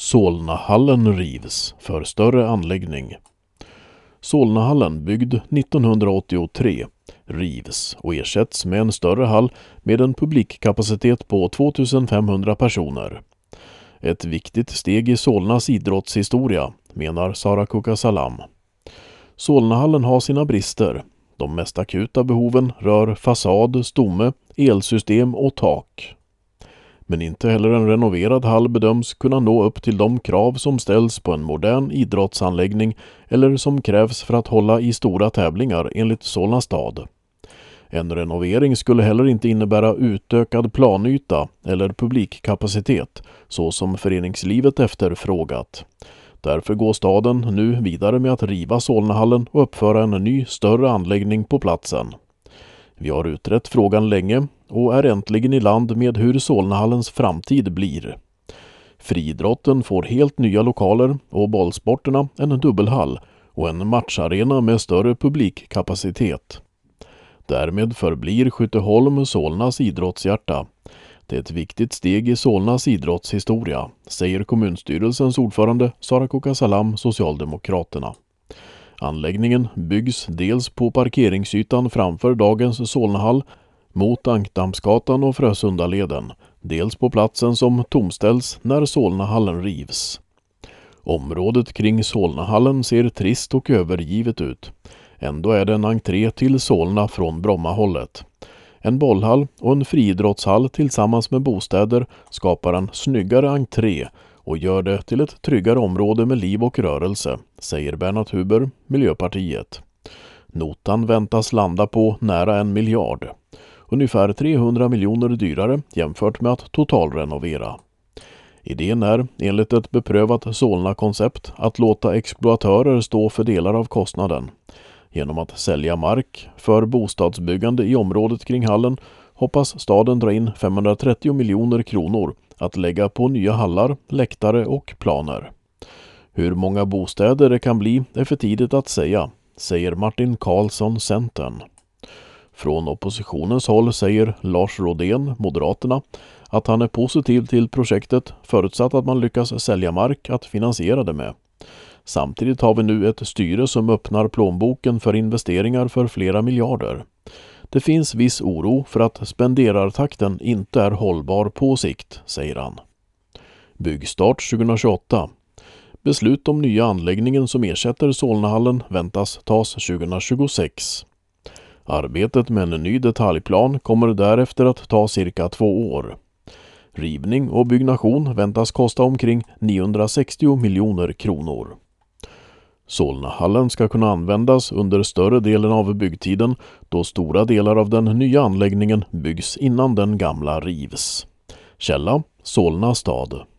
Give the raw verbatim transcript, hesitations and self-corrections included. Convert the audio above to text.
Solnahallen rivs för större anläggning. Solnahallen, byggd nittonhundraåttiotre, rivs och ersätts med en större hall med en publikkapacitet på tvåtusenfemhundra personer. Ett viktigt steg i Solnas idrottshistoria, menar Sara Kukasalam. Solnahallen har sina brister. De mest akuta behoven rör fasad, stomme, elsystem och tak. Men inte heller en renoverad hall bedöms kunna nå upp till de krav som ställs på en modern idrottsanläggning eller som krävs för att hålla i stora tävlingar enligt Solna stad. En renovering skulle heller inte innebära utökad planyta eller publikkapacitet så som föreningslivet efterfrågat. Därför går staden nu vidare med att riva Solnahallen och uppföra en ny större anläggning på platsen. Vi har utrett frågan länge och är äntligen i land med hur Solnahallens framtid blir. Friidrotten får helt nya lokaler och bollsporterna en dubbelhall och en matcharena med större publikkapacitet. Därmed förblir Skytteholm Solnas idrottshjärta. Det är ett viktigt steg i Solnas idrottshistoria, säger kommunstyrelsens ordförande Sara Kukasalam, Socialdemokraterna. Anläggningen byggs dels på parkeringsytan framför dagens Solnahall mot Ankdammsgatan och Frösundaleden, dels på platsen som tomställs när Solnahallen rivs. Området kring Solnahallen ser trist och övergivet ut. Ändå är det en entré till Solna från Brommahållet. En bollhall och en friidrottshall tillsammans med bostäder skapar en snyggare entré och gör det till ett tryggare område med liv och rörelse, säger Bernhard Huber, Miljöpartiet. Notan väntas landa på nära en miljard. Ungefär trehundra miljoner dyrare jämfört med att totalrenovera. Idén är, enligt ett beprövat Solna-koncept, att låta exploatörer stå för delar av kostnaden. Genom att sälja mark för bostadsbyggande i området kring hallen hoppas staden dra in femhundratrettio miljoner kronor att lägga på nya hallar, läktare och planer. Hur många bostäder det kan bli är för tidigt att säga, säger Martin Karlsson, Centern. Från oppositionens håll säger Lars Rodén, Moderaterna, att han är positiv till projektet förutsatt att man lyckas sälja mark att finansiera det med. Samtidigt har vi nu ett styre som öppnar plånboken för investeringar för flera miljarder. Det finns viss oro för att spenderartakten inte är hållbar på sikt, säger han. Byggstart tjugohundratjugoåtta. Beslut om nya anläggningen som ersätter Solnahallen väntas tas tjugohundratjugosex. Arbetet med en ny detaljplan kommer därefter att ta cirka två år. Rivning och byggnation väntas kosta omkring niohundrasextio miljoner kronor. Solnahallen ska kunna användas under större delen av byggtiden då stora delar av den nya anläggningen byggs innan den gamla rivs. Källa: Solna stad.